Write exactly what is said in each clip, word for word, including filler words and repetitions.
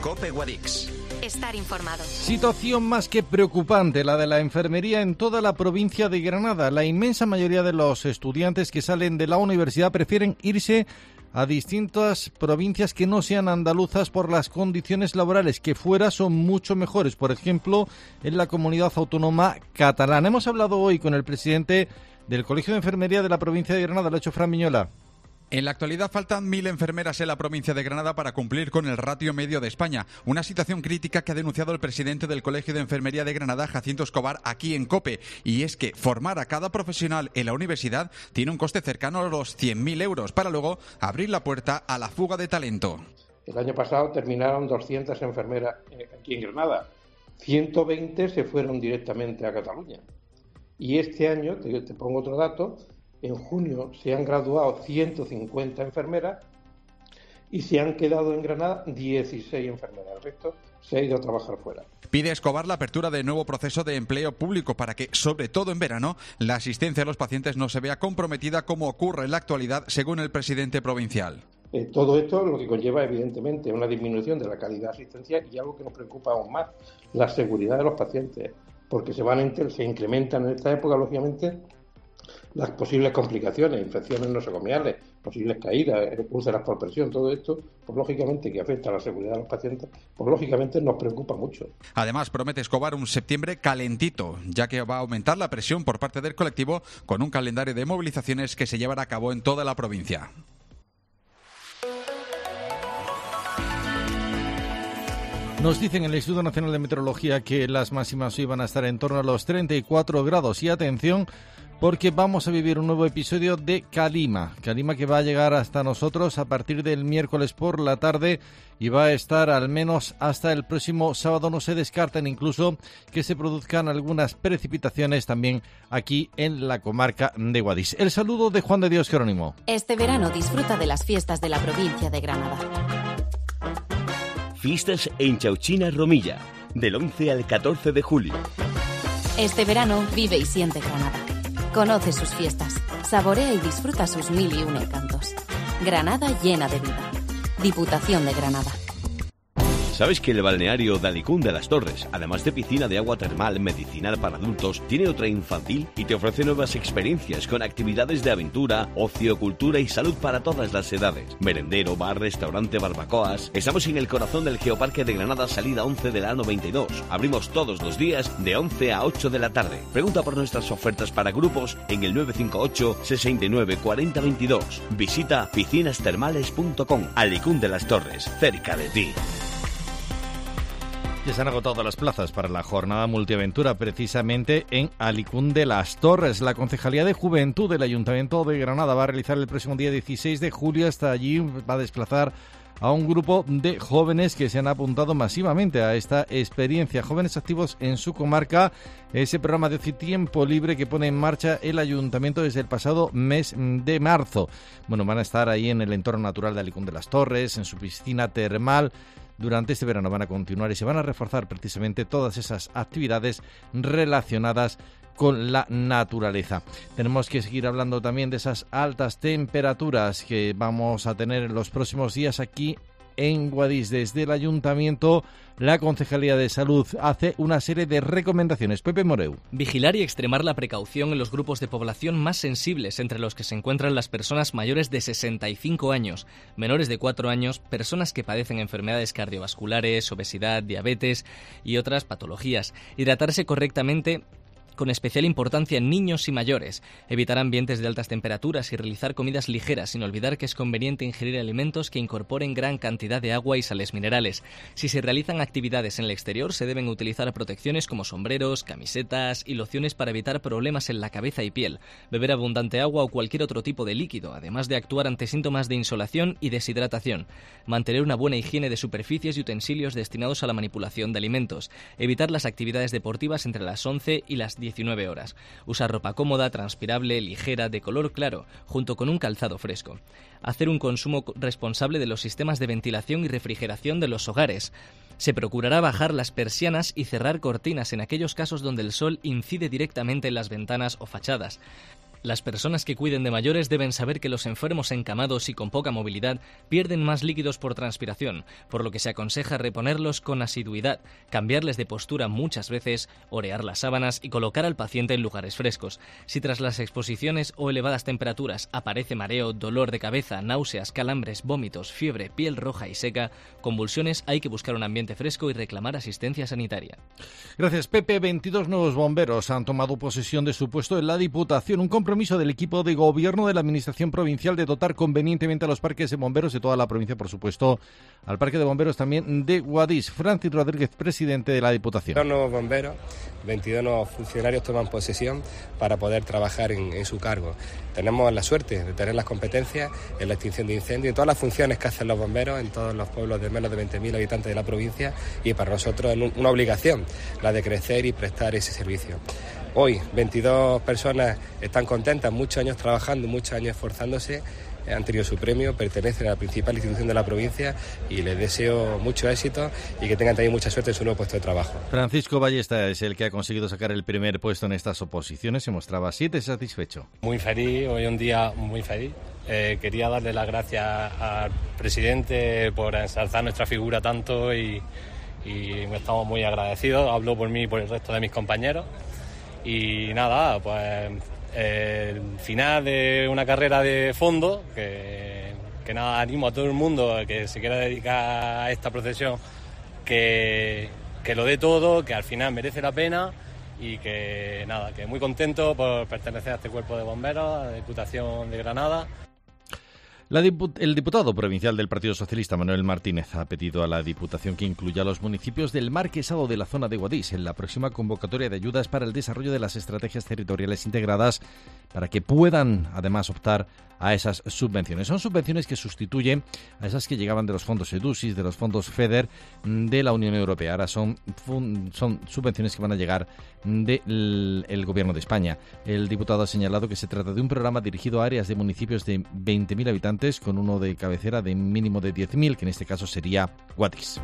COPE Guadix. Estar informado. Situación más que preocupante, la de la enfermería en toda la provincia de Granada. La inmensa mayoría de los estudiantes que salen de la universidad prefieren irse a distintas provincias que no sean andaluzas por las condiciones laborales, que fuera son mucho mejores. Por ejemplo, en la comunidad autónoma catalana. Hemos hablado hoy con el presidente del Colegio de Enfermería de la provincia de Granada, lo ha hecho Fran Miñola. En la actualidad faltan mil enfermeras en la provincia de Granada para cumplir con el ratio medio de España. Una situación crítica que ha denunciado el presidente del Colegio de Enfermería de Granada, Jacinto Escobar, aquí en COPE. Y es que formar a cada profesional en la universidad tiene un coste cercano a los cien mil euros para luego abrir la puerta a la fuga de talento. El año pasado terminaron doscientas enfermeras aquí en Granada. ciento veinte se fueron directamente a Cataluña. Y este año, te, te pongo otro dato, en junio se han graduado ciento cincuenta enfermeras y se han quedado en Granada dieciséis enfermeras. El resto se ha ido a trabajar fuera. Pide Escobar la apertura de nuevo proceso de empleo público para que, sobre todo en verano, la asistencia a los pacientes no se vea comprometida como ocurre en la actualidad, según el presidente provincial. Eh, todo esto lo que conlleva, evidentemente, una disminución de la calidad asistencial y algo que nos preocupa aún más, la seguridad de los pacientes, porque se van a, se incrementan en esta época, lógicamente, las posibles complicaciones, infecciones nosocomiales, posibles caídas, úlceras por presión, todo esto, pues lógicamente que afecta a la seguridad de los pacientes, pues lógicamente nos preocupa mucho. Además, promete Escobar un septiembre calentito, ya que va a aumentar la presión por parte del colectivo con un calendario de movilizaciones que se llevará a cabo en toda la provincia. Nos dicen en el Instituto Nacional de Meteorología que las máximas hoy van a estar en torno a los treinta y cuatro grados. Y atención, porque vamos a vivir un nuevo episodio de Calima. Calima que va a llegar hasta nosotros a partir del miércoles por la tarde y va a estar al menos hasta el próximo sábado. No se descartan incluso que se produzcan algunas precipitaciones también aquí en la comarca de Guadix. El saludo de Juan de Dios Jerónimo. Este verano disfruta de las fiestas de la provincia de Granada. Fiestas en Chauchina Romilla, del once al catorce de julio. Este verano vive y siente Granada. Conoce sus fiestas, saborea y disfruta sus mil y un encantos. Granada llena de vida. Diputación de Granada. ¿Sabes que el balneario de Alicún de las Torres, además de piscina de agua termal medicinal para adultos, tiene otra infantil y te ofrece nuevas experiencias con actividades de aventura, ocio, cultura y salud para todas las edades? Merendero, bar, restaurante, barbacoas. Estamos en el corazón del Geoparque de Granada, salida once de la A noventa y dos. Abrimos todos los días de once a ocho de la tarde. Pregunta por nuestras ofertas para grupos en el nueve cinco ocho, sesenta y nueve, cuarenta, veintidós. Visita piscinas termales punto com. Alicún de las Torres, cerca de ti. Ya se han agotado las plazas para la jornada multiaventura precisamente en Alicún de las Torres. La Concejalía de Juventud del Ayuntamiento de Granada va a realizar el próximo día dieciséis de julio. Hasta allí va a desplazar a un grupo de jóvenes que se han apuntado masivamente a esta experiencia. Jóvenes activos en su comarca, ese programa de ocio y tiempo libre que pone en marcha el Ayuntamiento desde el pasado mes de marzo. Bueno, van a estar ahí en el entorno natural de Alicún de las Torres, en su piscina termal. Durante este verano van a continuar y se van a reforzar precisamente todas esas actividades relacionadas con la naturaleza. Tenemos que seguir hablando también de esas altas temperaturas que vamos a tener en los próximos días aquí en Guadix. Desde el Ayuntamiento, la Concejalía de Salud hace una serie de recomendaciones. Pepe Moreu. Vigilar y extremar la precaución en los grupos de población más sensibles, entre los que se encuentran las personas mayores de sesenta y cinco años, menores de cuatro años, personas que padecen enfermedades cardiovasculares, obesidad, diabetes y otras patologías. Hidratarse correctamente, con especial importancia en niños y mayores. Evitar ambientes de altas temperaturas y realizar comidas ligeras, sin olvidar que es conveniente ingerir alimentos que incorporen gran cantidad de agua y sales minerales. Si se realizan actividades en el exterior, se deben utilizar protecciones como sombreros, camisetas y lociones para evitar problemas en la cabeza y piel. Beber abundante agua o cualquier otro tipo de líquido, además de actuar ante síntomas de insolación y deshidratación. Mantener una buena higiene de superficies y utensilios destinados a la manipulación de alimentos. Evitar las actividades deportivas entre las once y las diecinueve horas. Usar ropa cómoda, transpirable, ligera, de color claro, junto con un calzado fresco. Hacer un consumo responsable de los sistemas de ventilación y refrigeración de los hogares. Se procurará bajar las persianas y cerrar cortinas en aquellos casos donde el sol incide directamente en las ventanas o fachadas. Las personas que cuiden de mayores deben saber que los enfermos encamados y con poca movilidad pierden más líquidos por transpiración, por lo que se aconseja reponerlos con asiduidad, cambiarles de postura muchas veces, orear las sábanas y colocar al paciente en lugares frescos. Si tras las exposiciones o elevadas temperaturas aparece mareo, dolor de cabeza, náuseas, calambres, vómitos, fiebre, piel roja y seca, convulsiones, hay que buscar un ambiente fresco y reclamar asistencia sanitaria. Gracias, Pepe. veintidós nuevos bomberos han tomado posesión de su puesto en la Diputación. Un compromiso del equipo de gobierno de la Administración Provincial de dotar convenientemente a los parques de bomberos de toda la provincia, por supuesto, al Parque de Bomberos también de Guadix. Francis Rodríguez, presidente de la Diputación. veintidós nuevos bomberos, veintidós nuevos funcionarios toman posesión para poder trabajar en, en su cargo. Tenemos la suerte de tener las competencias en la extinción de incendios, en todas las funciones que hacen los bomberos en todos los pueblos de menos de veinte mil habitantes de la provincia, y para nosotros es una obligación la de crecer y prestar ese servicio. Hoy veintidós personas están contentas, muchos años trabajando, muchos años esforzándose, han tenido su premio, pertenecen a la principal institución de la provincia y les deseo mucho éxito y que tengan también mucha suerte en su nuevo puesto de trabajo. Francisco Ballesta es el que ha conseguido sacar el primer puesto en estas oposiciones, se mostraba así de satisfecho. Muy feliz, hoy un día muy feliz. Eh, quería darle las gracias al presidente por ensalzar nuestra figura tanto y, y estamos muy agradecidos. Hablo por mí y por el resto de mis compañeros. Y nada, pues eh, el final de una carrera de fondo, que, que nada, animo a todo el mundo que se quiera dedicar a esta profesión, que, que lo dé todo, que al final merece la pena y que nada, que muy contento por pertenecer a este cuerpo de bomberos, a la Diputación de Granada. La diput- el diputado provincial del Partido Socialista, Manuel Martínez, ha pedido a la Diputación que incluya a los municipios del Marquesado de la zona de Guadix en la próxima convocatoria de ayudas para el desarrollo de las estrategias territoriales integradas, para que puedan además optar a esas subvenciones. Son subvenciones que sustituyen a esas que llegaban de los fondos EDUSIS, de los fondos FEDER de la Unión Europea. Ahora son, fun- son subvenciones que van a llegar del el Gobierno de España. El diputado ha señalado que se trata de un programa dirigido a áreas de municipios de veinte mil habitantes con uno de cabecera de mínimo de diez mil, que en este caso sería Guadix.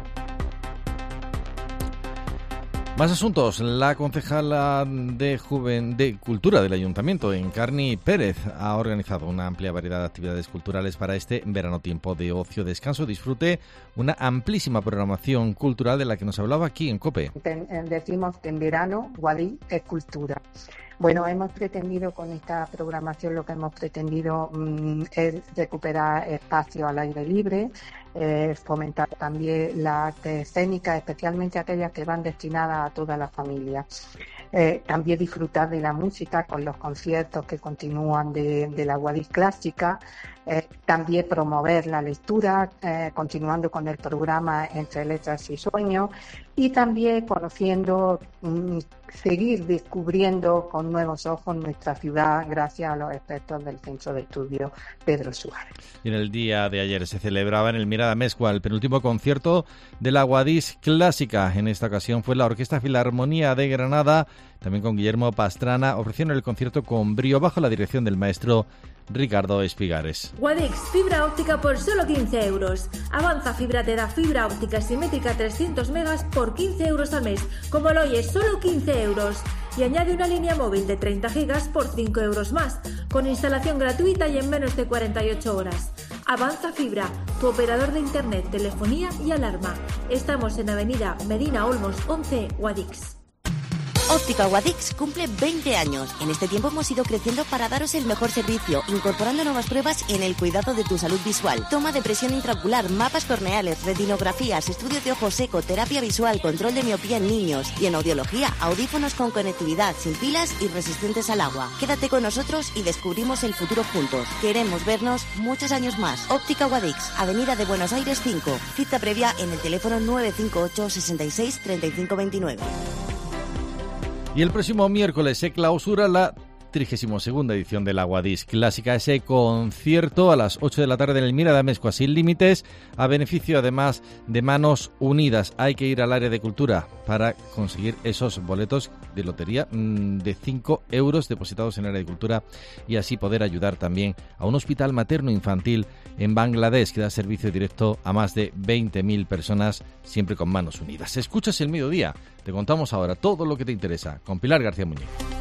Más asuntos. La concejala de, Juven... de Cultura del Ayuntamiento, Encarni Pérez, ha organizado una amplia variedad de actividades culturales para este verano, tiempo de ocio, descanso, disfrute, una amplísima programación cultural de la que nos hablaba aquí en COPE. Decimos que en verano Guadix es cultura. Bueno, hemos pretendido con esta programación, lo que hemos pretendido mmm, es recuperar espacio al aire libre, eh, fomentar también la arte escénica, especialmente aquellas que van destinadas a toda la familia. Eh, también disfrutar de la música con los conciertos que continúan de, de la Guadix clásica. Eh, también promover la lectura, eh, continuando con el programa Entre Letras y Sueños, y también conociendo, mmm, seguir descubriendo con nuevos ojos nuestra ciudad gracias a los expertos del Centro de Estudios Pedro Suárez. Y en el día de ayer se celebraba en el Mirada Mezcua el penúltimo concierto de la Guadix clásica. En esta ocasión fue la Orquesta Filarmonía de Granada, también con Guillermo Pastrana, ofrecieron el concierto con brío bajo la dirección del maestro Ricardo Espigares. Guadix, fibra óptica por solo quince euros. Avanza Fibra te da fibra óptica simétrica trescientos megas por quince euros al mes. Como lo oyes, solo quince euros. Y añade una línea móvil de treinta gigas por cinco euros más, con instalación gratuita y en menos de cuarenta y ocho horas. Avanza Fibra, tu operador de internet, telefonía y alarma. Estamos en Avenida Medina Olmos once, Guadix. Óptica Guadix cumple veinte años. En este tiempo hemos ido creciendo para daros el mejor servicio, incorporando nuevas pruebas en el cuidado de tu salud visual. Toma de presión intraocular, mapas corneales, retinografías, estudio de ojo seco, terapia visual, control de miopía en niños. Y en audiología, audífonos con conectividad, sin pilas y resistentes al agua. Quédate con nosotros y descubrimos el futuro juntos. Queremos vernos muchos años más. Óptica Guadix, Avenida de Buenos Aires cinco. Cita previa en el teléfono nueve cinco ocho, sesenta y seis, treinta y cinco veintinueve. Y el próximo miércoles se clausura la trigésima segunda edición de la Guadix Clásica, ese concierto a las ocho de la tarde en el Mirada Mezcua sin límites, a beneficio además de Manos Unidas. Hay que ir al área de cultura para conseguir esos boletos de lotería de cinco euros depositados en el área de cultura y así poder ayudar también a un hospital materno-infantil en Bangladesh que da servicio directo a más de veinte mil personas, siempre con Manos Unidas. Escuchas El Mediodía, te contamos ahora todo lo que te interesa con Pilar García Muñiz.